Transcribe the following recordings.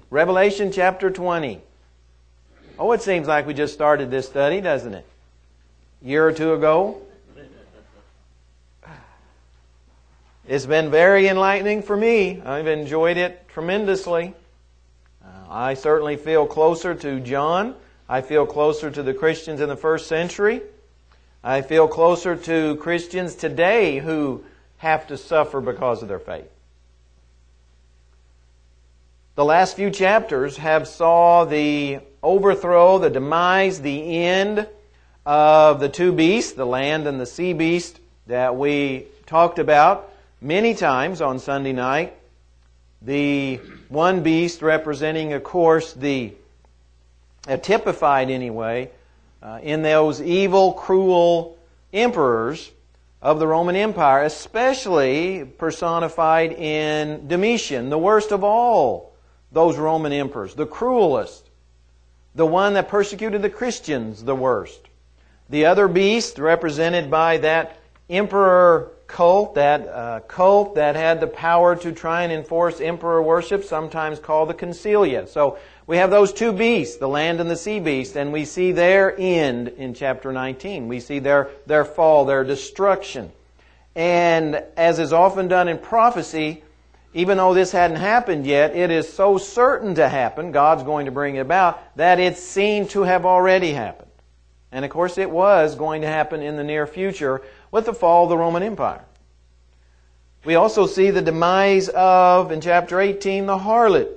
Revelation chapter 20. Oh, it seems like we just started this study, doesn't it? A year or two ago. It's been very enlightening for me. I've enjoyed it tremendously. I certainly feel closer to John. I feel closer to the Christians in the first century. I feel closer to Christians today who have to suffer because of their faith. The last few chapters have saw the overthrow, the demise, the end of the two beasts, the land and the sea beast, that we talked about many times on Sunday night. The one beast representing, of course, typified anyway, in those evil, cruel emperors of the Roman Empire, especially personified in Domitian, the worst of all those Roman emperors, the cruelest, the one that persecuted the Christians the worst. The other beast represented by that emperor cult, that cult that had the power to try and enforce emperor worship, sometimes called the Concilia. So we have those two beasts, the land and the sea beast, and we see their end in chapter 19. We see their fall, their destruction. And as is often done in prophecy, even though this hadn't happened yet, it is so certain to happen, God's going to bring it about, that it's seen to have already happened. And of course it was going to happen in the near future with the fall of the Roman Empire. We also see the demise of, in chapter 18, the harlot,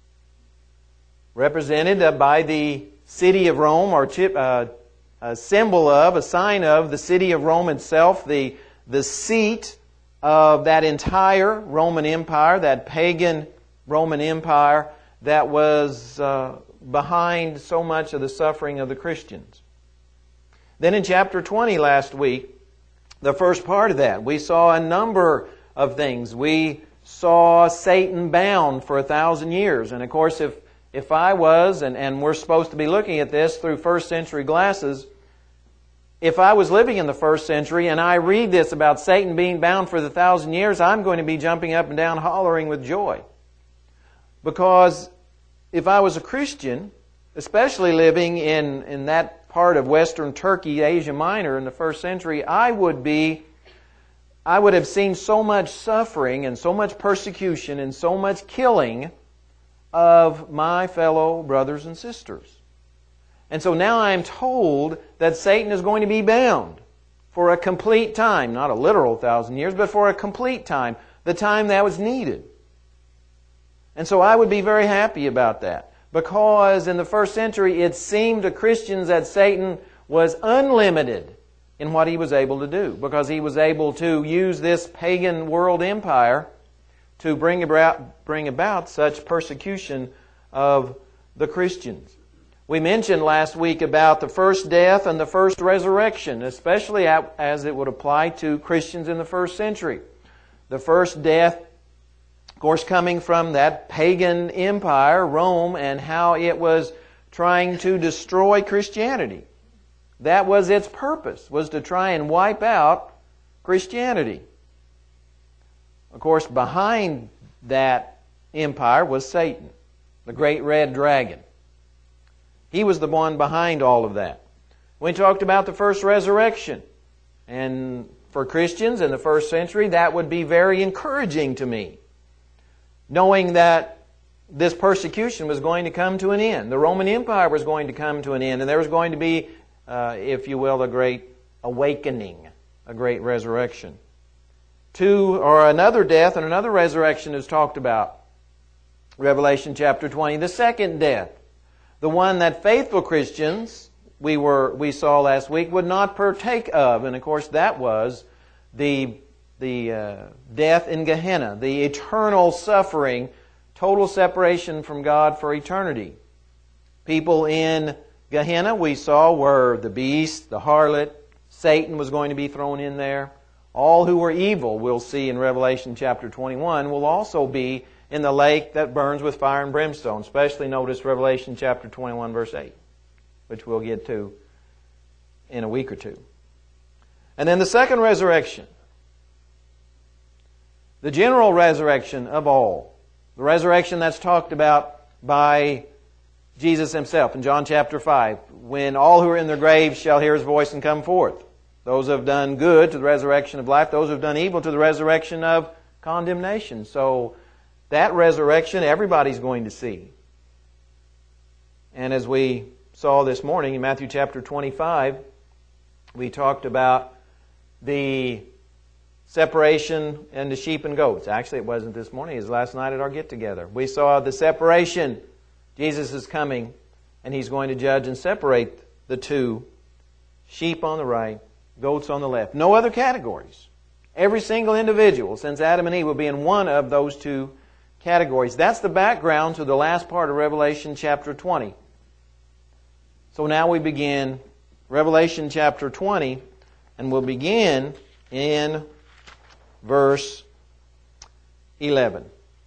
represented by the city of Rome, or a symbol of, a sign of the city of Rome itself, the seat of that entire Roman Empire, that pagan Roman Empire that was behind so much of the suffering of the Christians. Then in chapter 20 last week, the first part of that, we saw a number of things. We saw Satan bound for 1,000 years. And of course, if I was, and we're supposed to be looking at this through first century glasses, if I was living in the first century and I read this about Satan being bound for 1,000 years, I'm going to be jumping up and down hollering with joy. Because if I was a Christian, especially living in that part of Western Turkey, Asia Minor in the first century, I would have seen so much suffering and so much persecution and so much killing of my fellow brothers and sisters. And so now I am told that Satan is going to be bound for a complete time, not a literal 1,000 years, but for a complete time, the time that was needed. And so I would be very happy about that, because in the first century it seemed to Christians that Satan was unlimited in what he was able to do, because he was able to use this pagan world empire to bring about such persecution of the Christians. We mentioned last week about the first death and the first resurrection, especially as it would apply to Christians in the first century. The first death, of course, coming from that pagan empire, Rome, and how it was trying to destroy Christianity. That was its purpose, was to try and wipe out Christianity. Of course, behind that empire was Satan, the great red dragon. He was the one behind all of that. We talked about the first resurrection. And for Christians in the first century, that would be very encouraging to me, knowing that this persecution was going to come to an end. The Roman Empire was going to come to an end, and there was going to be, if you will, a great awakening, a great resurrection. Another death and another resurrection is talked about. Revelation chapter 20, the second death. The one that faithful Christians, we saw last week, would not partake of. And of course that was the death in Gehenna, the eternal suffering, total separation from God for eternity. People in Gehenna, we saw, were the beast, the harlot. Satan was going to be thrown in there. All who were evil, we'll see in Revelation chapter 21, will also be in the lake that burns with fire and brimstone. Especially notice Revelation chapter 21, verse 8, which we'll get to in a week or two. And then the second resurrection, the general resurrection of all, the resurrection that's talked about by Jesus Himself in John chapter 5, when all who are in their graves shall hear His voice and come forth. Those who have done good to the resurrection of life, those who have done evil to the resurrection of condemnation. So that resurrection everybody's going to see. And as we saw this morning in Matthew chapter 25, we talked about the separation into sheep and goats. Actually, it wasn't this morning. It was last night at our get-together. We saw the separation. Jesus is coming, and He's going to judge and separate the two. Sheep on the right, goats on the left. No other categories. Every single individual since Adam and Eve will be in one of those two categories. That's the background to the last part of Revelation chapter 20. So now we begin Revelation chapter 20, and we'll begin in verse 11.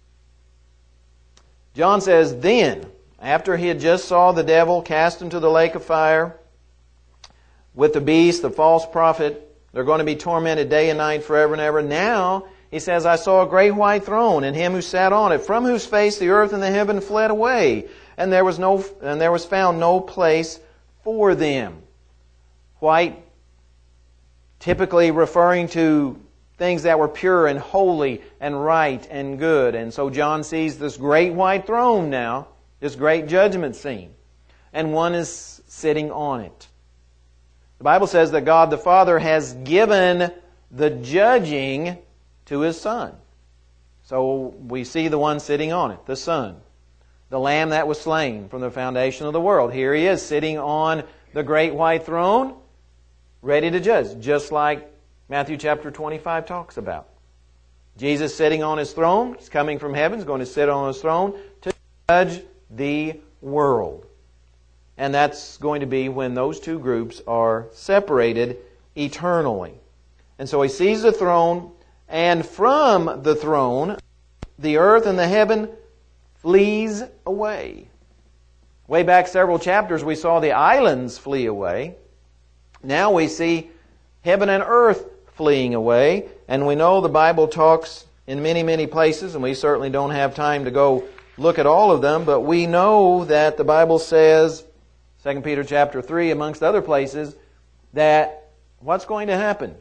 John says, "Then, after he had just saw the devil cast into the lake of fire with the beast, the false prophet, they're going to be tormented day and night forever and ever. Now, he says, I saw a great white throne and Him who sat on it, from whose face the earth and the heaven fled away, and there was found no place for them." White, typically referring to things that were pure and holy and right and good. And so John sees this great white throne now, this great judgment scene, and one is sitting on it. The Bible says that God the Father has given the judging to His Son. So we see the one sitting on it, the Son, the Lamb that was slain from the foundation of the world. Here He is sitting on the great white throne, ready to judge, just like Matthew chapter 25 talks about. Jesus sitting on His throne. He's coming from heaven. He's going to sit on His throne to judge the world. And that's going to be when those two groups are separated eternally. And so He sees the throne, and from the throne, the earth and the heaven flees away. Way back several chapters, we saw the islands flee away. Now we see heaven and earth fleeing away. And we know the Bible talks in many, many places, and we certainly don't have time to go look at all of them, but we know that the Bible says, 2 Peter chapter 3, amongst other places, that what's going to happen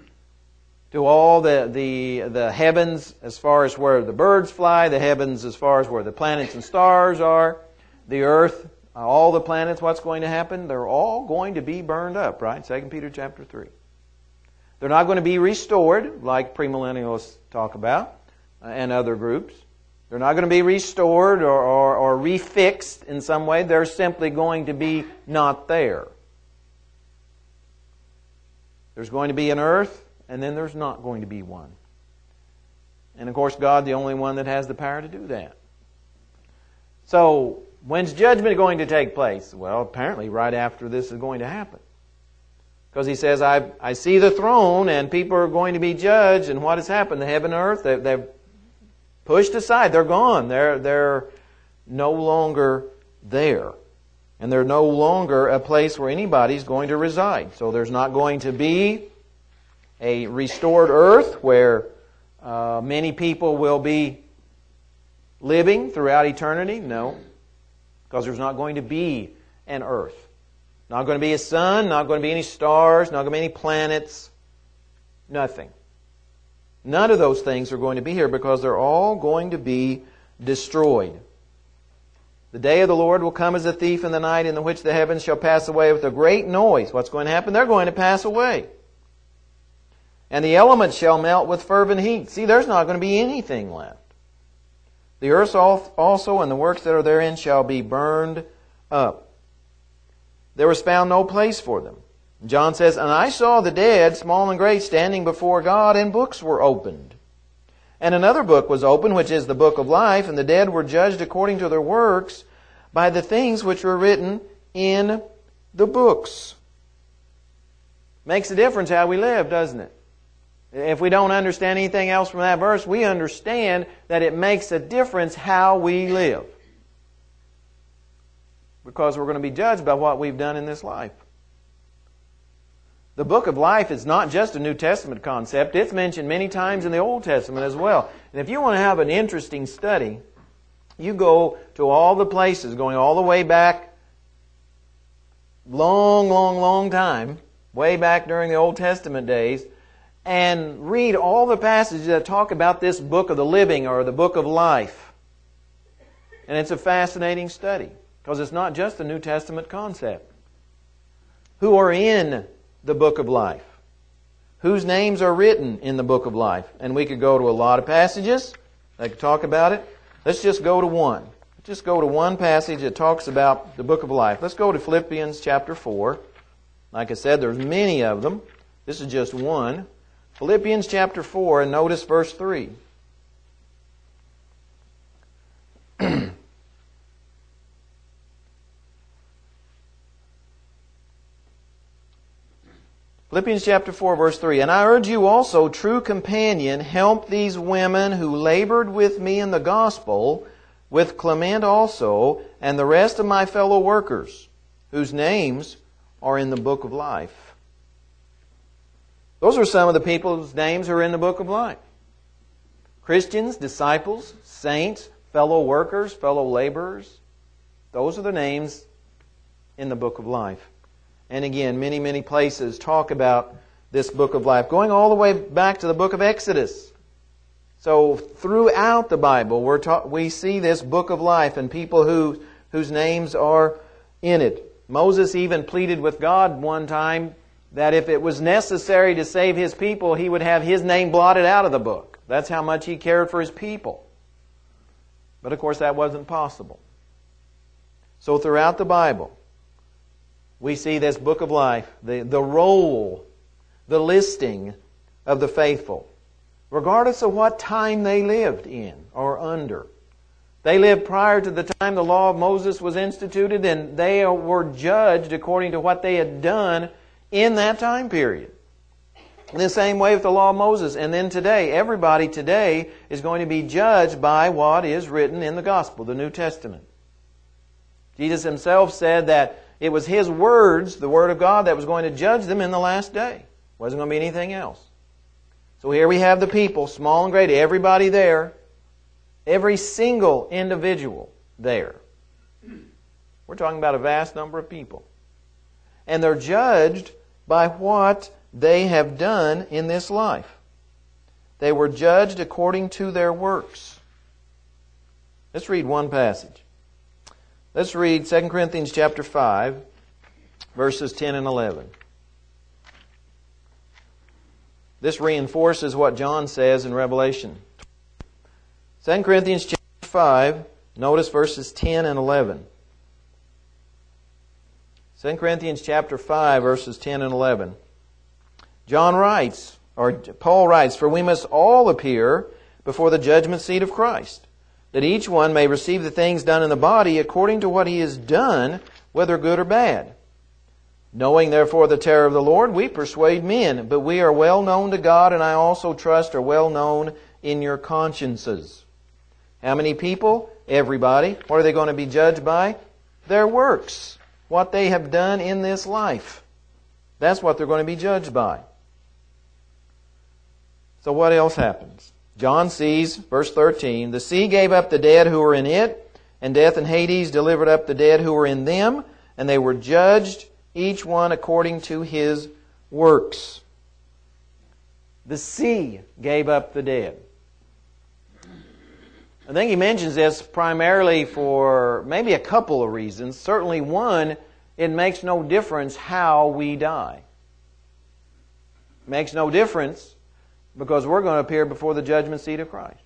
to all the heavens as far as where the birds fly, the heavens as far as where the planets and stars are, the earth, all the planets, what's going to happen? They're all going to be burned up, right? 2 Peter chapter 3. They're not going to be restored, like premillennialists talk about, and other groups. They're not going to be restored or refixed in some way. They're simply going to be not there. There's going to be an earth, and then there's not going to be one. And of course, God, the only one that has the power to do that. So, when's judgment going to take place? Well, apparently right after this is going to happen. Because He says, I see the throne, and people are going to be judged, and what has happened? The heaven and earth, they've pushed aside. They're gone. They're no longer there. And they're no longer a place where anybody's going to reside. So there's not going to be a restored earth where many people will be living throughout eternity. No. Because there's not going to be an earth. Not going to be a sun, not going to be any stars, not going to be any planets. Nothing. None of those things are going to be here because they're all going to be destroyed. The day of the Lord will come as a thief in the night, in which the heavens shall pass away with a great noise. What's going to happen? They're going to pass away. And the elements shall melt with fervent heat. See, there's not going to be anything left. The earth also and the works that are therein shall be burned up. There was found no place for them. John says, And I saw the dead, small and great, standing before God, and books were opened. And another book was opened, which is the book of life, and the dead were judged according to their works by the things which were written in the books. Makes a difference how we live, doesn't it? If we don't understand anything else from that verse, we understand that it makes a difference how we live. Because we're going to be judged by what we've done in this life. The book of life is not just a New Testament concept. It's mentioned many times in the Old Testament as well. And if you want to have an interesting study, You go to all the places, going all the way back, long time, way back during the Old Testament days, and read all the passages that talk about this book of the living or the book of life. And it's a fascinating study, because it's not just a New Testament concept. Who are in the book of life? Whose names are written in the book of life? And we could go to a lot of passages that could talk about it. Let's just go to one. Just go to one passage that talks about the book of life. Let's go to Philippians chapter 4. Like I said, there's many of them. This is just one. Philippians chapter 4, and notice verse 3. Philippians chapter 4, verse 3. And I urge you also, true companion, help these women who labored with me in the gospel, with Clement also, and the rest of my fellow workers, whose names are in the book of life. Those are some of the people whose names are in the book of life. Christians, disciples, saints, fellow workers, fellow laborers. Those are the names in the book of life. And again, many places talk about this book of life, going all the way back to the book of Exodus. So throughout the Bible, we see this book of life and people whose names are in it. Moses even pleaded with God one time that if it was necessary to save his people, he would have his name blotted out of the book. That's how much he cared for his people. But of course that wasn't possible. So throughout the Bible, we see this book of life, the roll, the listing of the faithful, regardless of what time they lived in or under. They lived prior to the time the law of Moses was instituted, and they were judged according to what they had done in that time period. In the same way with the law of Moses. And then today, everybody today is going to be judged by what is written in the Gospel, the New Testament. Jesus Himself said that it was His words, the Word of God, that was going to judge them in the last day. It wasn't going to be anything else. So here we have the people, small and great, everybody there. Every single individual there. We're talking about a vast number of people. And they're judged by what they have done in this life. They were judged according to their works. Let's read one passage. Let's read 2 Corinthians chapter 5, verses 10 and 11. This reinforces what John says in Revelation. 2 Corinthians chapter 5, notice verses 10 and 11. 2 Corinthians chapter 5, verses 10 and 11. Paul writes, "For we must all appear before the judgment seat of Christ, that each one may receive the things done in the body according to what he has done, whether good or bad. Knowing therefore the terror of the Lord, we persuade men, but we are well known to God, and I also trust are well known in your consciences." How many people? Everybody. What are they going to be judged by? Their works. What they have done in this life. That's what they're going to be judged by. So what else happens? John sees, verse 13, "The sea gave up the dead who were in it, and death and Hades delivered up the dead who were in them, and they were judged, each one according to his works." The sea gave up the dead. I think he mentions this primarily for maybe a couple of reasons. Certainly one, it makes no difference how we die. It makes no difference because we're going to appear before the judgment seat of Christ.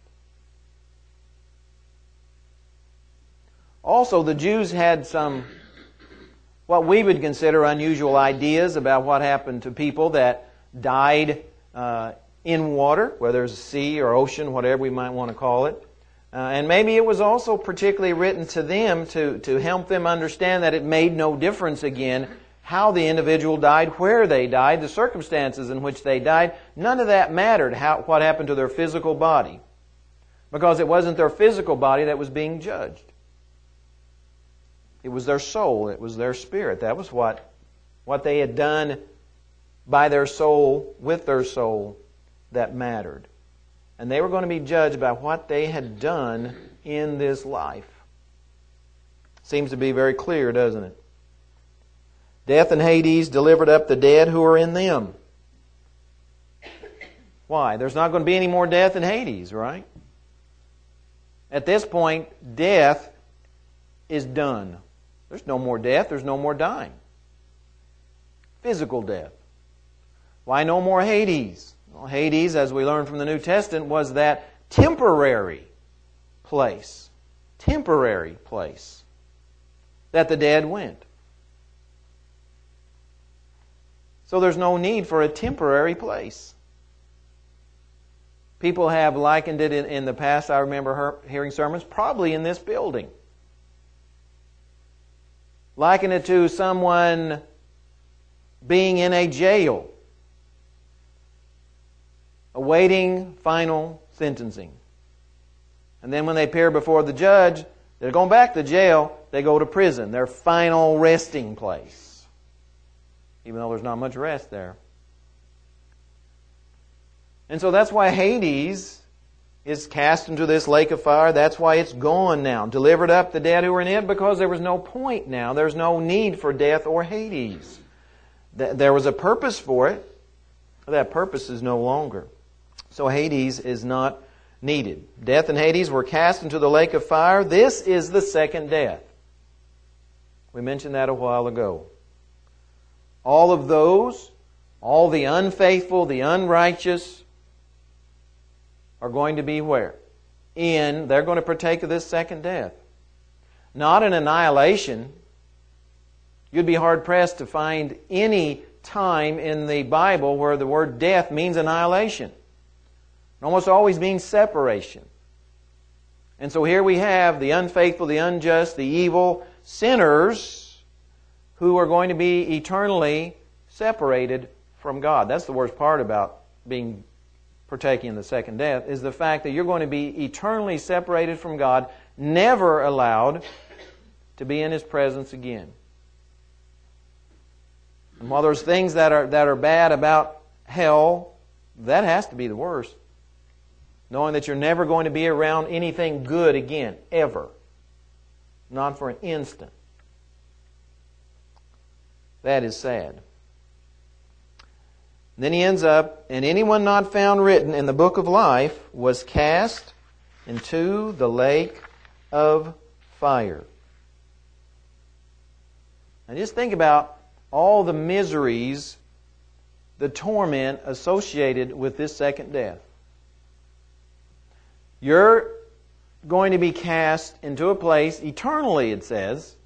Also, the Jews had some, what we would consider unusual ideas about what happened to people that died in water, whether it's a sea or ocean, whatever we might want to call it. And maybe it was also particularly written to them to help them understand that it made no difference again how the individual died, where they died, the circumstances in which they died. None of that mattered, what happened to their physical body. Because it wasn't their physical body that was being judged. It was their soul, it was their spirit. That was what they had done by their soul, with their soul, that mattered. And they were going to be judged by what they had done in this life. Seems to be very clear, doesn't it? Death and Hades delivered up the dead who are in them. Why? There's not going to be any more death in Hades, right? At this point, death is done. There's no more death. There's no more dying. Physical death. Why no more Hades? Well, Hades, as we learn from the New Testament, was that temporary place. Temporary place that the dead went. So there's no need for a temporary place. People have likened it in the past. I remember hearing sermons, probably in this building. Liken it to someone being in a jail, awaiting final sentencing. And then when they appear before the judge, they're going back to jail, they go to prison, their final resting place. Even though there's not much rest there. And so that's why Hades is cast into this lake of fire. That's why it's gone now. Delivered up the dead who were in it, because there was no point now. There's no need for death or Hades. There was a purpose for it. That purpose is no longer. So Hades is not needed. Death and Hades were cast into the lake of fire. This is the second death. We mentioned that a while ago. All of those, all the unfaithful, the unrighteous, are going to be where? They're going to partake of this second death. Not an annihilation. You'd be hard-pressed to find any time in the Bible where the word death means annihilation. It almost always means separation. And so here we have the unfaithful, the unjust, the evil, sinners who are going to be eternally separated from God. That's the worst part about partaking in the second death, is the fact that you're going to be eternally separated from God, never allowed to be in His presence again. And while there's things that are bad about hell, that has to be the worst. Knowing that you're never going to be around anything good again, ever. Not for an instant. That is sad. Then he ends up, and anyone not found written in the book of life was cast into the lake of fire. Now just think about all the miseries, the torment associated with this second death. You're going to be cast into a place eternally, it says.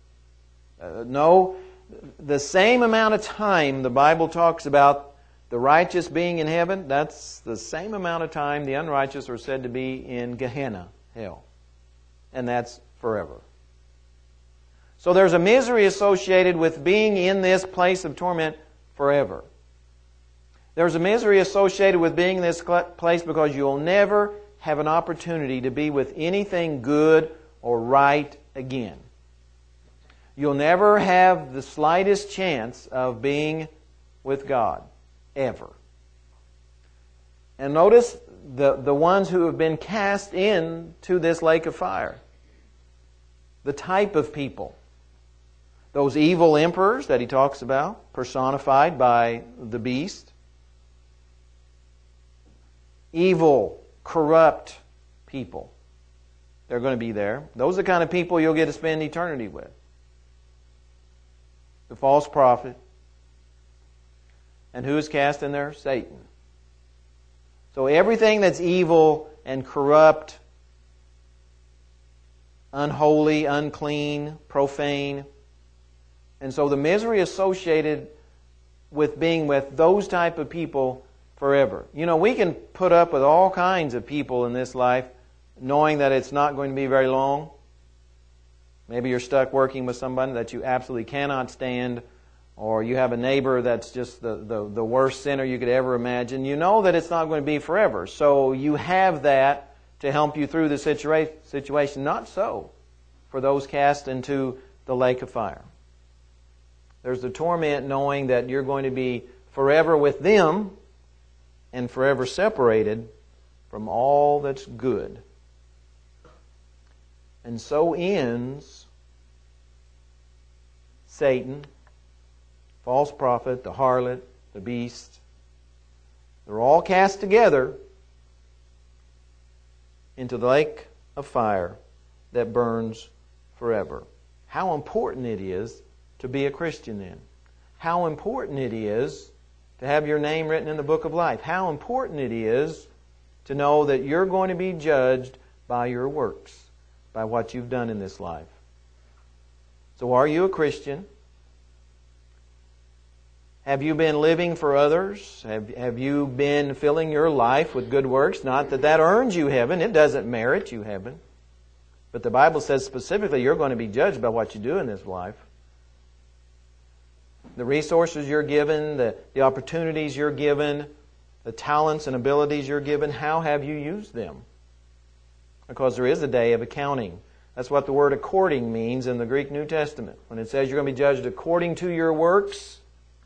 The same amount of time the Bible talks about the righteous being in heaven, that's the same amount of time the unrighteous are said to be in Gehenna, hell. And that's forever. So there's a misery associated with being in this place of torment forever. There's a misery associated with being in this place because you'll never have an opportunity to be with anything good or right again. You'll never have the slightest chance of being with God. Ever. And notice the ones who have been cast into this lake of fire. The type of people. Those evil emperors that he talks about, personified by the beast. Evil, corrupt people. They're going to be there. Those are the kind of people you'll get to spend eternity with. The false prophet. And who is cast in there? Satan. So everything that's evil and corrupt, unholy, unclean, profane. And so the misery associated with being with those type of people forever. You know, we can put up with all kinds of people in this life knowing that it's not going to be very long. Maybe you're stuck working with somebody that you absolutely cannot stand, or you have a neighbor that's just the worst sinner you could ever imagine. You know that it's not going to be forever. So you have that to help you through the situation. Not so for those cast into the lake of fire. There's the torment knowing that you're going to be forever with them and forever separated from all that's good. And so ends Satan, false prophet, the harlot, the beast. They're all cast together into the lake of fire that burns forever. How important it is to be a Christian then. How important it is to have your name written in the book of life. How important it is to know that you're going to be judged by your works, by what you've done in this life. So are you a Christian? Have you been living for others? Have you been filling your life with good works? Not that earns you heaven. It doesn't merit you heaven. But the Bible says specifically you're going to be judged by what you do in this life. The resources you're given, the opportunities you're given, the talents and abilities you're given, how have you used them? Because there is a day of accounting. That's what the word according means in the Greek New Testament. When it says you're going to be judged according to your works,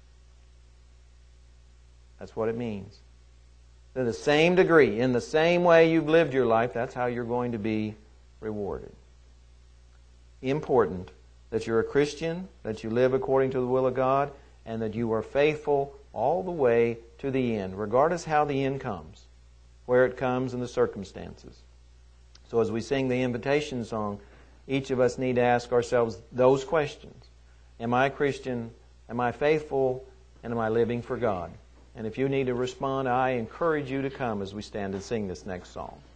that's what it means. To the same degree, in the same way you've lived your life, that's how you're going to be rewarded. Important that you're a Christian, that you live according to the will of God, and that you are faithful all the way to the end, regardless how the end comes, where it comes, and the circumstances. So as we sing the invitation song, each of us need to ask ourselves those questions. Am I a Christian? Am I faithful? And am I living for God? And if you need to respond, I encourage you to come as we stand and sing this next song.